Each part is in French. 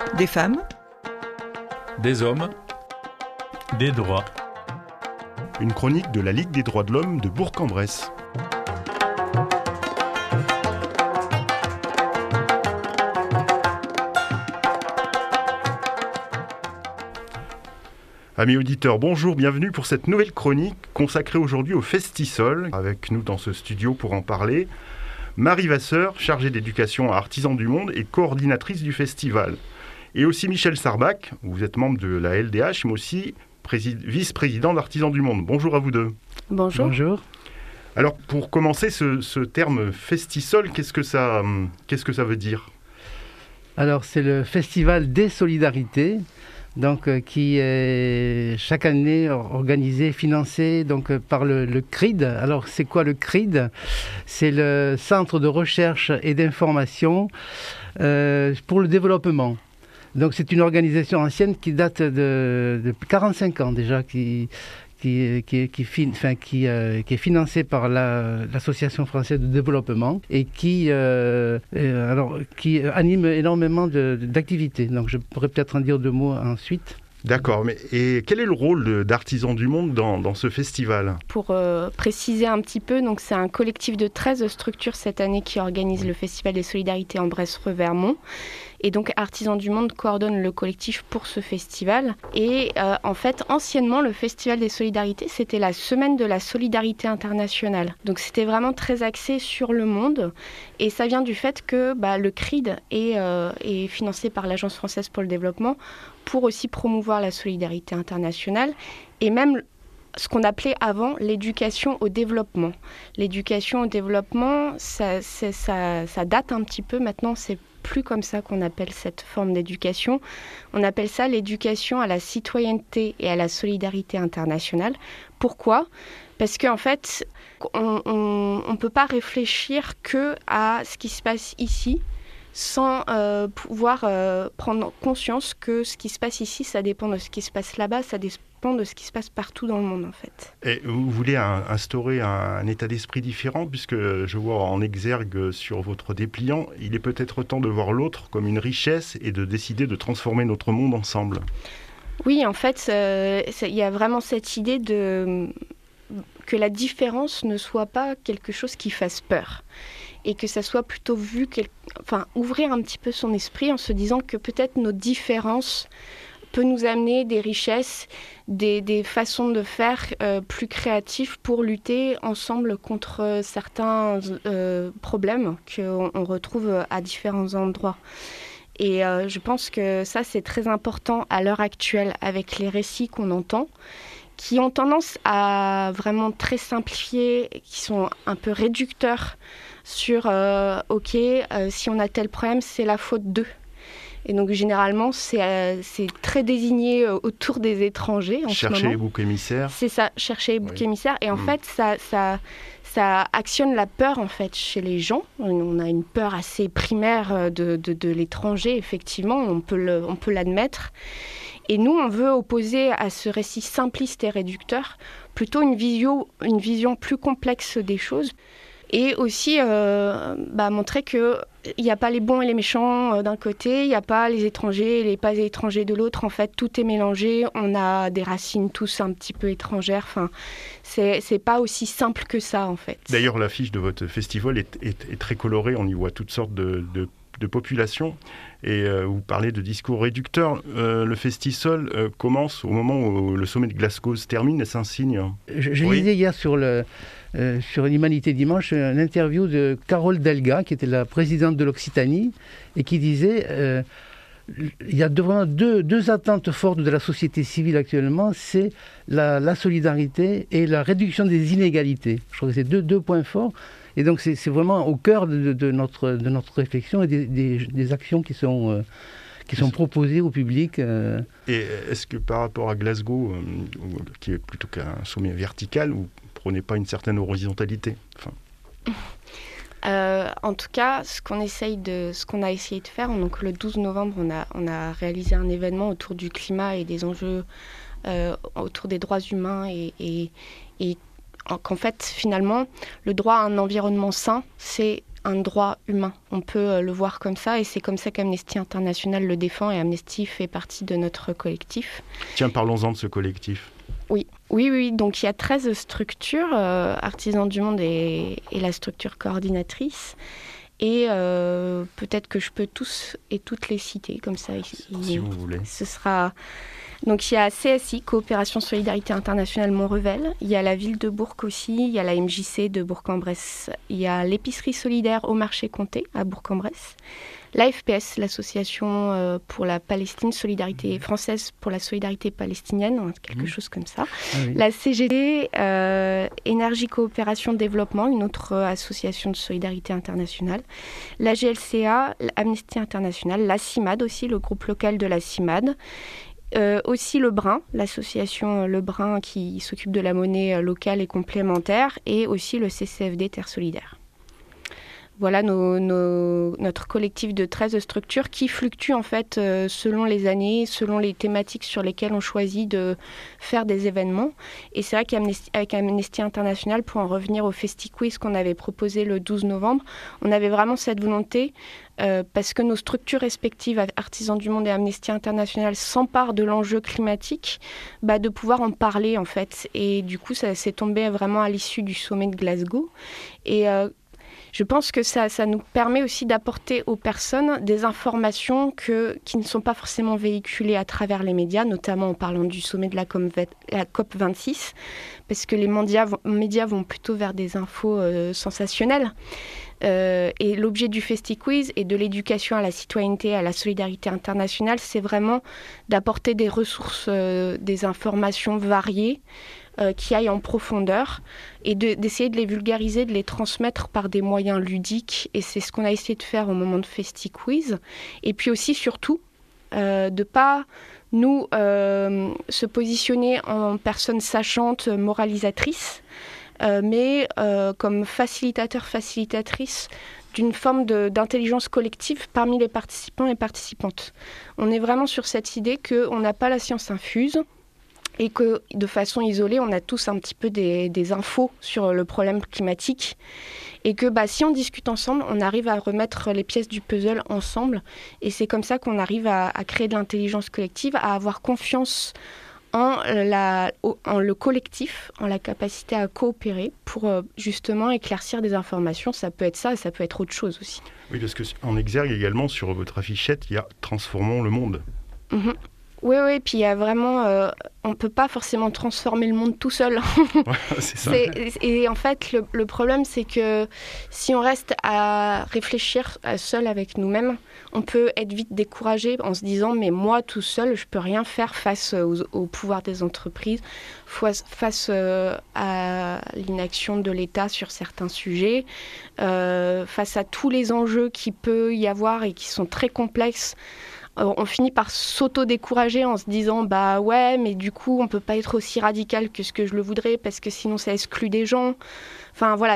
Des femmes, Des hommes, des droits. Une chronique de la Ligue des droits de l'homme de Bourg-en-Bresse. Amis auditeurs, bonjour, bienvenue pour cette nouvelle chronique consacrée aujourd'hui au Festisol. Avec nous dans ce studio pour en parler, Marie Vasseur, chargée d'éducation à Artisans du Monde et coordinatrice du festival. Et aussi Michel Sarbach, vous êtes membre de la LDH, mais aussi vice-président d'Artisans du Monde. Bonjour à vous deux. Bonjour. Bonjour. Alors pour commencer, ce terme Festisol, qu'est-ce que ça veut dire ? Alors c'est le Festival des Solidarités, donc qui est chaque année organisé, financé par le CRID. Alors c'est quoi le CRID ? C'est le Centre de recherche et d'information pour le développement. Donc c'est une organisation ancienne qui date de 45 ans déjà, qui est financée par l'Association française de développement et qui anime énormément d'activités. Donc je pourrais peut-être en dire deux mots ensuite. D'accord, et quel est le rôle d'Artisans du Monde dans ce festival ? Pour préciser un petit peu, donc c'est un collectif de 13 structures cette année qui organise le Festival des Solidarités en Bresse-Revermont. Et donc Artisans du Monde coordonne le collectif pour ce festival. Et en fait, anciennement, le Festival des Solidarités, c'était la semaine de la solidarité internationale. Donc c'était vraiment très axé sur le monde. Et ça vient du fait que le CRID est financé par l'Agence française pour le développement pour aussi promouvoir la solidarité internationale et même ce qu'on appelait avant l'éducation au développement. L'éducation au développement, ça date un petit peu. Maintenant, c'est plus comme ça qu'on appelle cette forme d'éducation. On appelle ça l'éducation à la citoyenneté et à la solidarité internationale. Pourquoi ? Parce qu'en fait, on ne peut pas réfléchir que à ce qui se passe ici sans pouvoir prendre conscience que ce qui se passe ici, ça dépend de ce qui se passe là-bas, ça dépend de ce qui se passe partout dans le monde en fait. Et vous voulez instaurer un état d'esprit différent, puisque je vois en exergue sur votre dépliant, il est peut-être temps de voir l'autre comme une richesse et de décider de transformer notre monde ensemble. Oui, en fait, il y a vraiment cette idée que la différence ne soit pas quelque chose qui fasse peur. Et que ça soit plutôt vu, ouvrir un petit peu son esprit en se disant que peut-être nos différences peuvent nous amener des richesses, des façons de faire plus créatives pour lutter ensemble contre certains problèmes qu'on retrouve à différents endroits. Et je pense que ça, c'est très important à l'heure actuelle avec les récits qu'on entend, qui ont tendance à vraiment très simplifier, qui sont un peu réducteurs sur si on a tel problème, c'est la faute d'eux. Et donc généralement, c'est très désigné autour des étrangers en ce moment. Chercher les boucs émissaires. C'est ça, chercher les boucs émissaires. Et en fait, ça actionne la peur en fait chez les gens. On a une peur assez primaire de l'étranger, effectivement, on peut l'admettre. Et nous, on veut opposer à ce récit simpliste et réducteur plutôt une vision plus complexe des choses. Et aussi montrer qu'il n'y a pas les bons et les méchants d'un côté, il n'y a pas les étrangers et les pas étrangers de l'autre. En fait, tout est mélangé, on a des racines tous un petit peu étrangères. Enfin, c'est pas aussi simple que ça, en fait. D'ailleurs, l'affiche de votre festival est très colorée, on y voit toutes sortes de populations. Et vous parlez de discours réducteurs. Le Festisol commence au moment où le sommet de Glasgow se termine, et c'est un signe. Je lisais hier sur l'Humanité Dimanche une interview de Carole Delga, qui était la présidente de l'Occitanie, et qui disait il y a vraiment deux attentes fortes de la société civile actuellement, c'est la solidarité et la réduction des inégalités. Je trouve que c'est deux points forts. Et donc c'est vraiment au cœur de notre réflexion et des actions qui sont proposées au public. Et est-ce que par rapport à Glasgow, qui est plutôt qu'un sommet vertical, vous ne prenez pas une certaine horizontalité ? En tout cas, ce qu'on a essayé de faire, donc le 12 novembre, on a réalisé un événement autour du climat et des enjeux autour des droits humains et qu'en fait, finalement, le droit à un environnement sain, c'est un droit humain. On peut le voir comme ça, et c'est comme ça qu'Amnesty International le défend, et Amnesty fait partie de notre collectif. Tiens, parlons-en de ce collectif. Oui. Donc il y a 13 structures, Artisans du Monde est la structure coordinatrice. Et peut-être que je peux tous et toutes les citer, comme ça. Si vous voulez. Ce sera... Donc il y a CSI, Coopération Solidarité Internationale Montrevel. Il y a la ville de Bourg aussi. Il y a la MJC de Bourg-en-Bresse. Il y a l'épicerie solidaire au marché Comté à Bourg-en-Bresse. L'AFPS, l'association pour la Palestine, Solidarité française pour la solidarité palestinienne, quelque chose comme ça. Ah oui. La CGT, Énergie Coopération Développement, une autre association de solidarité internationale. La GLCA, Amnesty International, la CIMAD aussi, le groupe local de la CIMAD. Aussi le Brin, l'association Le Brin qui s'occupe de la monnaie locale et complémentaire, et aussi le CCFD Terre Solidaire. Voilà notre collectif de 13 structures qui fluctuent en fait selon les années, selon les thématiques sur lesquelles on choisit de faire des événements. Et c'est vrai qu'avec Amnesty International, pour en revenir au FestiQuiz qu'on avait proposé le 12 novembre, on avait vraiment cette volonté, parce que nos structures respectives, Artisans du Monde et Amnesty International, s'emparent de l'enjeu climatique, de pouvoir en parler en fait. Et du coup, ça s'est tombé vraiment à l'issue du sommet de Glasgow. Et je pense que ça nous permet aussi d'apporter aux personnes des informations qui ne sont pas forcément véhiculées à travers les médias, notamment en parlant du sommet de la COP26, parce que les médias vont plutôt vers des infos sensationnelles. Et l'objet du FestiQuiz et de l'éducation à la citoyenneté, à la solidarité internationale, c'est vraiment d'apporter des ressources, des informations variées, qui aillent en profondeur, et d'essayer de les vulgariser, de les transmettre par des moyens ludiques. Et c'est ce qu'on a essayé de faire au moment de FestiQuiz. Et puis aussi, surtout, de ne pas nous se positionner en personnes sachantes, moralisatrices, mais comme facilitatrices d'une forme d'intelligence collective parmi les participants et participantes. On est vraiment sur cette idée qu'on n'a pas la science infuse, et que de façon isolée, on a tous un petit peu des infos sur le problème climatique, et que si on discute ensemble, on arrive à remettre les pièces du puzzle ensemble, et c'est comme ça qu'on arrive à créer de l'intelligence collective, à avoir confiance en le collectif, en la capacité à coopérer pour justement éclaircir des informations. Ça peut être ça, et ça peut être autre chose aussi. Oui, parce qu'en exergue également, sur votre affichette, il y a « Transformons le monde ». Oui, puis il y a vraiment... on ne peut pas forcément transformer le monde tout seul. C'est ça. Et en fait, le problème, c'est que si on reste à réfléchir seul avec nous-mêmes, on peut être vite découragé en se disant « mais moi, tout seul, je ne peux rien faire face au pouvoir des entreprises, face à l'inaction de l'État sur certains sujets, face à tous les enjeux qu'il peut y avoir et qui sont très complexes ». On finit par s'auto-décourager en se disant « ouais, mais du coup, on ne peut pas être aussi radical que ce que je le voudrais parce que sinon, ça exclut des gens. » Enfin, voilà,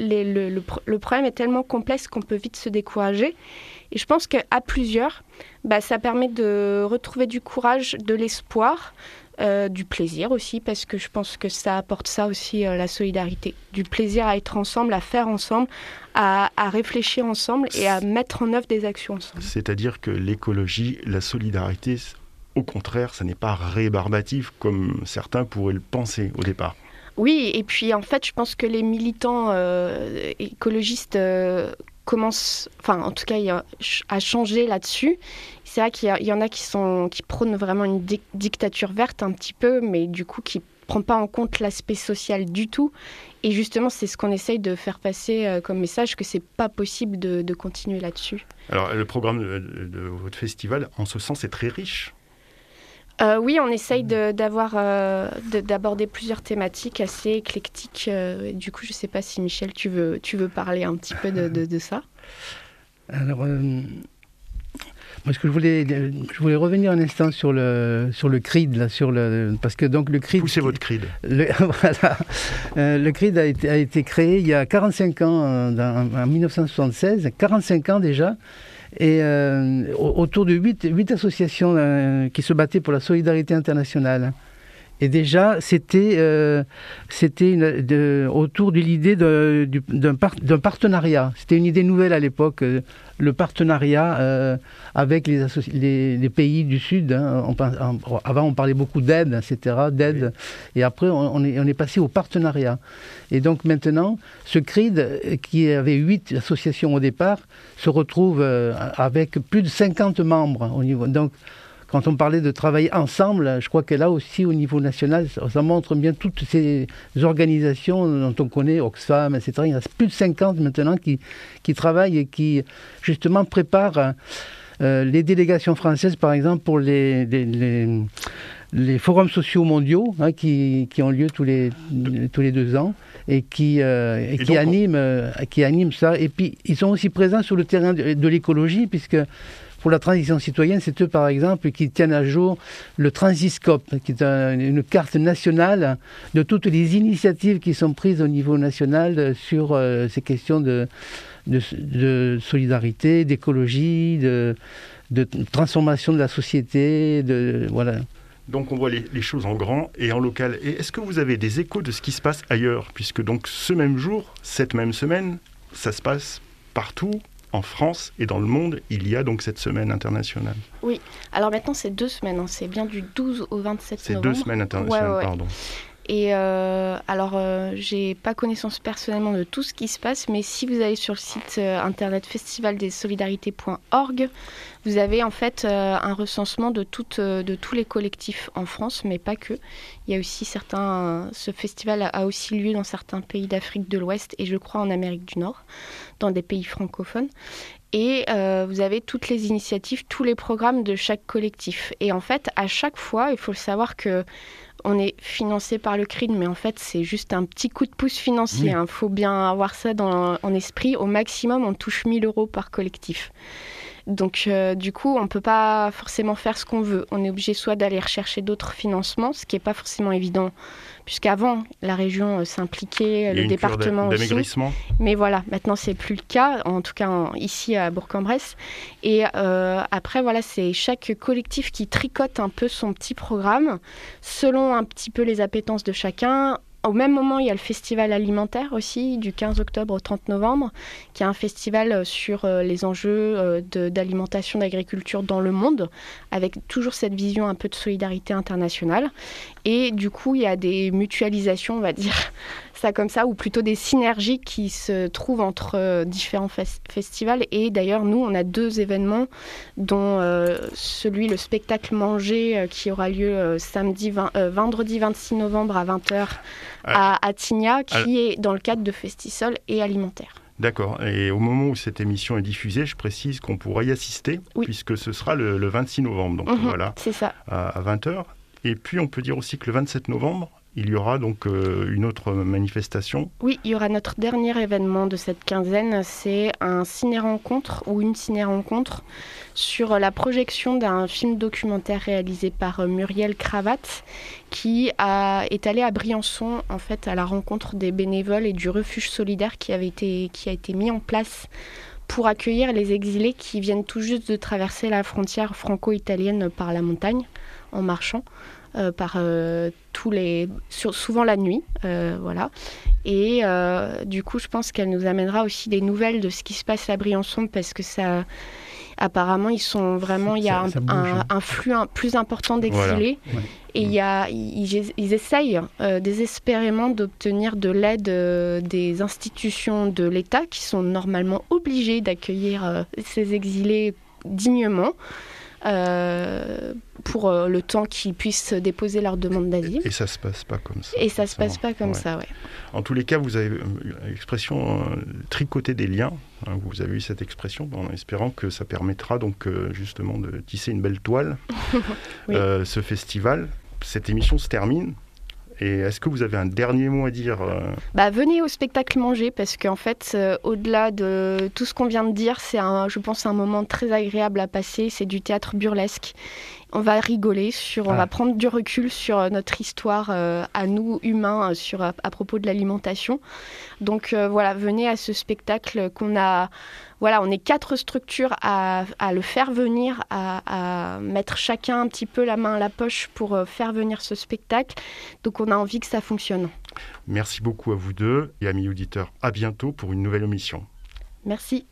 le problème est tellement complexe qu'on peut vite se décourager. Et je pense qu'à plusieurs, ça permet de retrouver du courage, de l'espoir, du plaisir aussi, parce que je pense que ça apporte ça aussi, la solidarité. Du plaisir à être ensemble, à faire ensemble, à réfléchir ensemble et à mettre en œuvre des actions ensemble. C'est-à-dire que l'écologie, la solidarité, au contraire, ça n'est pas rébarbatif comme certains pourraient le penser au départ. Oui, et puis en fait, je pense que les militants écologistes commencent, en tout cas, à changer là-dessus. C'est vrai qu'il y en a qui prônent vraiment une dictature verte un petit peu, mais du coup qui ne prend pas en compte l'aspect social du tout. Et justement, c'est ce qu'on essaye de faire passer comme message, que c'est pas possible de continuer là-dessus. Alors, le programme de votre festival, en ce sens, est très riche. Oui, on essaye d'aborder plusieurs thématiques assez éclectiques. Du coup, je ne sais pas si Michel, tu veux parler un petit peu de ça. Alors, moi, je voulais revenir un instant sur le CRID, là, parce que donc le CRID... Poussez votre CRID. Voilà. Le CRID a été créé il y a 45 ans, en 1976, 45 ans déjà, et autour de 8 associations qui se battaient pour la solidarité internationale. Et déjà, c'était autour de l'idée d'un partenariat. C'était une idée nouvelle à l'époque, le partenariat avec les pays du Sud. Hein. Avant, on parlait beaucoup d'aide, etc. D'aide. Et après, on est passé au partenariat. Et donc maintenant, ce CRID, qui avait 8 associations au départ, se retrouve avec plus de 50 membres au niveau. Donc, quand on parlait de travailler ensemble, je crois que là aussi, au niveau national, ça montre bien toutes ces organisations dont on connaît, Oxfam, etc. Il y en a plus de 50 maintenant qui travaillent et qui, justement, préparent les délégations françaises, par exemple, pour les forums sociaux mondiaux, hein, qui ont lieu tous les 2 ans et qui animent ça. Et puis, ils sont aussi présents sur le terrain de l'écologie, puisque pour la transition citoyenne, c'est eux, par exemple, qui tiennent à jour le Transiscope, qui est une carte nationale de toutes les initiatives qui sont prises au niveau national sur ces questions de solidarité, d'écologie, de transformation de la société, voilà. Donc on voit les choses en grand et en local. Et est-ce que vous avez des échos de ce qui se passe ailleurs ? Puisque donc ce même jour, cette même semaine, ça se passe partout. En France et dans le monde, il y a donc cette semaine internationale. Oui, alors maintenant c'est 2 semaines, hein. C'est bien du 12 au 27 novembre. C'est 2 semaines internationales, ouais. Pardon. Et j'ai pas connaissance personnellement de tout ce qui se passe, mais si vous allez sur le site internet festivaldessolidarités.org, vous avez en fait un recensement de tous les collectifs en France, mais pas que. Il y a aussi ce festival a aussi lieu dans certains pays d'Afrique de l'Ouest et je crois en Amérique du Nord, dans des pays francophones. Et vous avez toutes les initiatives, tous les programmes de chaque collectif. Et en fait, à chaque fois, il faut le savoir que on est financé par le CRID, mais en fait, c'est juste un petit coup de pouce financier. Il faut bien avoir ça en esprit. Au maximum, on touche 1 000 € par collectif. Donc, du coup, on ne peut pas forcément faire ce qu'on veut. On est obligé soit d'aller rechercher d'autres financements, ce qui n'est pas forcément évident, puisqu'avant, la région s'impliquait, le département aussi. Mais voilà, maintenant, ce n'est plus le cas, en tout cas ici à Bourg-en-Bresse. Et après, voilà, c'est chaque collectif qui tricote un peu son petit programme, selon un petit peu les appétences de chacun. Au même moment, il y a le festival alimentaire aussi, du 15 octobre au 30 novembre, qui est un festival sur les enjeux d'alimentation, d'agriculture dans le monde, avec toujours cette vision un peu de solidarité internationale. Et du coup, il y a des mutualisations, on va dire ça comme ça, ou plutôt des synergies qui se trouvent entre différents festivals. Et d'ailleurs, nous, on a 2 événements, dont le spectacle Manger, qui aura lieu vendredi 26 novembre à 20h à Attigna, qui est dans le cadre de Festisol et alimentaire. D'accord. Et au moment où cette émission est diffusée, je précise qu'on pourra y assister, puisque ce sera le 26 novembre. Donc voilà, c'est ça. À 20h. Et puis, on peut dire aussi que le 27 novembre, il y aura donc une autre manifestation. Oui, il y aura notre dernier événement de cette quinzaine. C'est un ciné-rencontre ou une ciné-rencontre sur la projection d'un film documentaire réalisé par Muriel Cravatte, qui est allé à Briançon, en fait, à la rencontre des bénévoles et du refuge solidaire qui a été mis en place pour accueillir les exilés qui viennent tout juste de traverser la frontière franco-italienne par la montagne, en marchant. Souvent la nuit, voilà. Et du coup, je pense qu'elle nous amènera aussi des nouvelles de ce qui se passe à Briançon, parce que ça, apparemment, il y a un flux plus important d'exilés. Voilà. Et ils essayent désespérément d'obtenir de l'aide des institutions de l'État, qui sont normalement obligées d'accueillir ces exilés dignement. Pour le temps qu'ils puissent déposer leur demande d'asile. Et ça se passe pas comme ça. Et ça se passe pas comme ça, ouais. En tous les cas, vous avez l'expression tricoter des liens. Vous avez eu cette expression en espérant que ça permettra donc justement de tisser une belle toile. Oui. Ce festival, cette émission se termine. Et est-ce que vous avez un dernier mot à dire Venez au spectacle Manger, parce qu'en fait, au-delà de tout ce qu'on vient de dire, c'est je pense un moment très agréable à passer. C'est du théâtre burlesque. On va rigoler, on va prendre du recul sur notre histoire à nous, humains, à propos de l'alimentation. Donc venez à ce spectacle qu'on a... Voilà, on est 4 structures à le faire venir, à mettre chacun un petit peu la main à la poche pour faire venir ce spectacle. Donc on a envie que ça fonctionne. Merci beaucoup à vous deux et amis auditeurs. À bientôt pour une nouvelle émission. Merci.